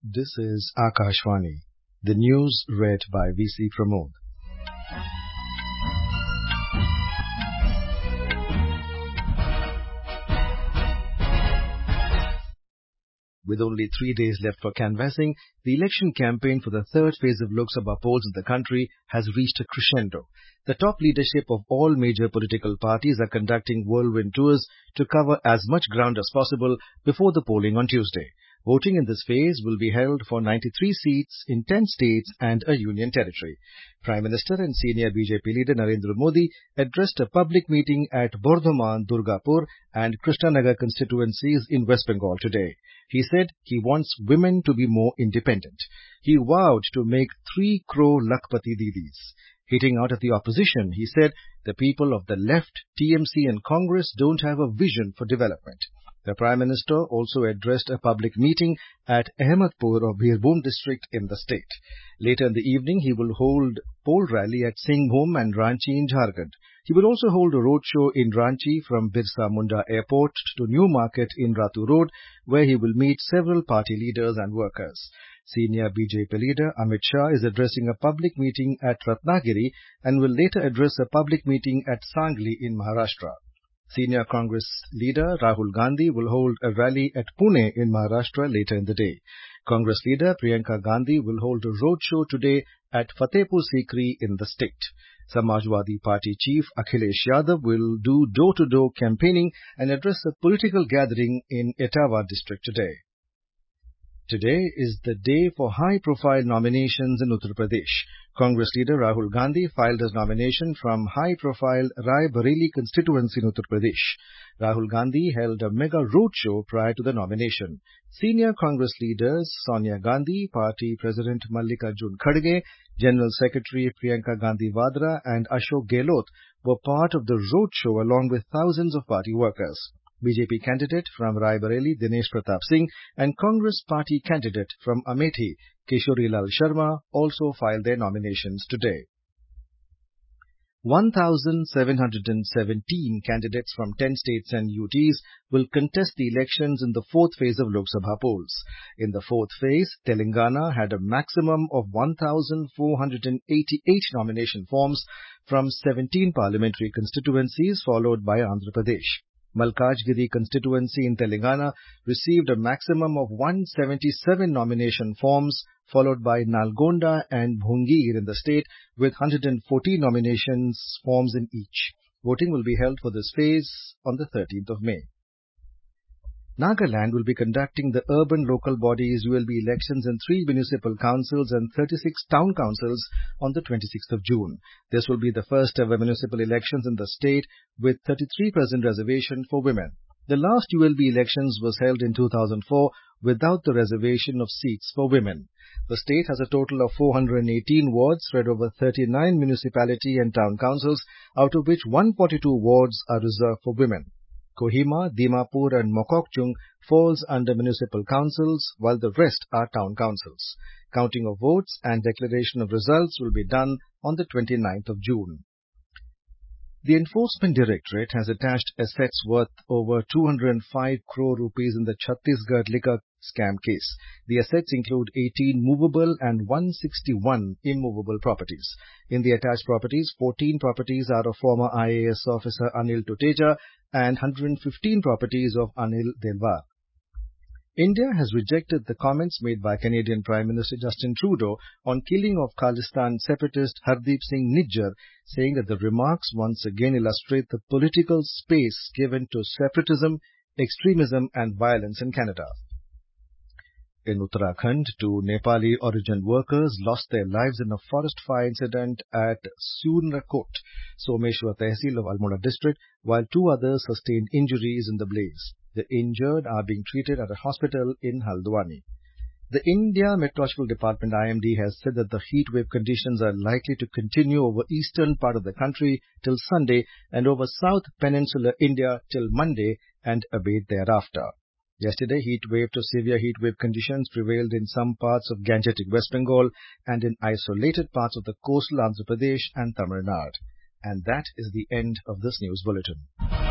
This is Akashvani. The news read by VC Pramod. With only 3 days left for canvassing, the election campaign for the third phase of Lok Sabha polls in the country has reached a crescendo. The top leadership of all major political parties are conducting whirlwind tours to cover as much ground as possible before the polling on Tuesday. Voting in this phase will be held for 93 seats in 10 states and a union territory. Prime Minister and senior BJP leader Narendra Modi addressed a public meeting at Burdhaman, Durgapur and Krishnanagar constituencies in West Bengal today. He said he wants women to be more independent. He vowed to make 3 crore Lakhpati Didis. Hitting out at the opposition, he said the people of the left, TMC and Congress don't have a vision for development. The Prime Minister also addressed a public meeting at Ahmedpur of Birbhum district in the state. Later in the evening, he will hold poll rally at Singhbhum and Ranchi in Jharkhand. He will also hold a roadshow in Ranchi from Birsa Munda Airport to New Market in Ratu Road, where he will meet several party leaders and workers. Senior BJP leader Amit Shah is addressing a public meeting at Ratnagiri and will later address a public meeting at Sangli in Maharashtra. Senior Congress leader Rahul Gandhi will hold a rally at Pune in Maharashtra later in the day. Congress leader Priyanka Gandhi will hold a roadshow today at Fatehpur Sikri in the state. Samajwadi Party chief Akhilesh Yadav will do door-to-door campaigning and address a political gathering in Etawah district today. Today is the day for high-profile nominations in Uttar Pradesh. Congress leader Rahul Gandhi filed his nomination from high-profile Rai Bareli constituency in Uttar Pradesh. Rahul Gandhi held a mega roadshow prior to the nomination. Senior Congress leaders Sonia Gandhi, Party President Mallikarjun Kharge, General Secretary Priyanka Gandhi Vadra and Ashok Gehlot were part of the roadshow along with thousands of party workers. BJP candidate from Rai Bareli Dinesh Pratap Singh and Congress party candidate from Amethi Kishori Lal Sharma also filed their nominations today. 1,717 candidates from 10 states and UTs will contest the elections in the fourth phase of Lok Sabha polls. In the fourth phase, Telangana had a maximum of 1,488 nomination forms from 17 parliamentary constituencies, followed by Andhra Pradesh. Malkajgiri constituency in Telangana received a maximum of 177 nomination forms, followed by Nalgonda and Bhungir in the state with 140 nominations forms in each. Voting will be held for this phase on the 13th of May. Nagaland will be conducting the urban local bodies ULB elections in 3 municipal councils and 36 town councils on the 26th of June. This will be the first ever municipal elections in the state with 33% reservation for women. The last ULB elections was held in 2004 without the reservation of seats for women. The state has a total of 418 wards spread over 39 municipality and town councils, out of which 142 wards are reserved for women. Kohima, Dimapur and Mokokchung falls under municipal councils, while the rest are town councils. Counting of votes and declaration of results will be done on the 29th of June. The Enforcement Directorate has attached assets worth over 205 crore rupees in the Chhattisgarh liquor scam case. The assets include 18 movable and 161 immovable properties. In the attached properties, 14 properties are of former IAS officer Anil Tuteja and 115 properties of Anil Delwar. India has rejected the comments made by Canadian Prime Minister Justin Trudeau on killing of Khalistan separatist Hardeep Singh Nijjar, saying that the remarks once again illustrate the political space given to separatism, extremism and violence in Canada. In Uttarakhand, 2 Nepali origin workers lost their lives in a forest fire incident at Sunrakot, Someshwar Tehsil of Almora district, while 2 others sustained injuries in the blaze. The injured are being treated at a hospital in Haldwani. The India Meteorological Department IMD has said that the heat wave conditions are likely to continue over eastern part of the country till Sunday and over South Peninsular India till Monday and abate thereafter. Yesterday, heat wave to severe heat wave conditions prevailed in some parts of Gangetic West Bengal and in isolated parts of the coastal Andhra Pradesh and Tamil Nadu. And that is the end of this news bulletin.